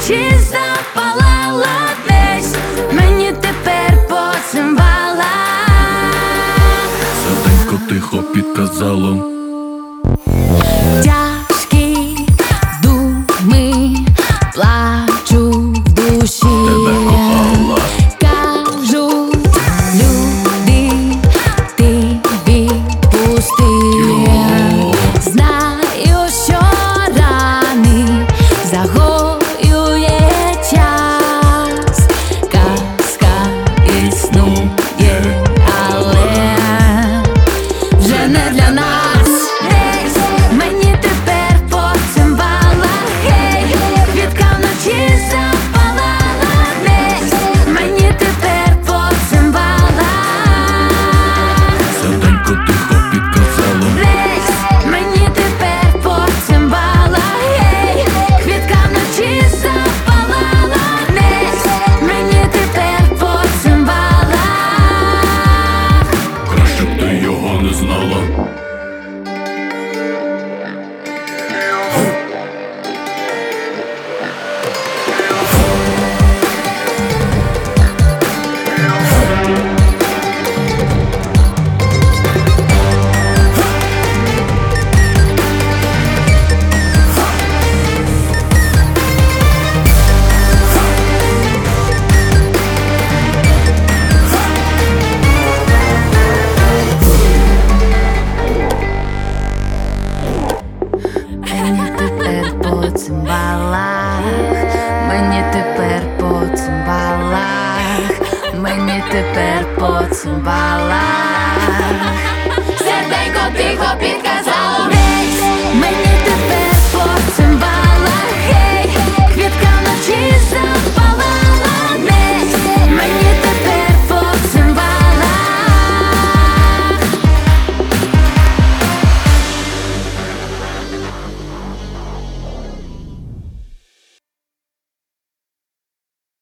вночі запалала десь, мені тепер по цимбалах. Серденько тихо підказало. Тяжкі думи, плачу в душі. Тебе кохала. Кажуть люди, ти відпусти. Знаю, що рани загоює час. Казка існує, але вже не для нас. Мені тепер по цимбалах, гей, квітка вночі запалала десь, мені тепер по цимбалах. Серденько тихо підказало. Десь, мені тепер по цимбалах, гей, квітка вночі запалала десь, мені тепер по цимбалах. Краще б ти його не знала. Мені тепер по цимбалах, мені тепер по цимбалах, мені тепер по цимбалах.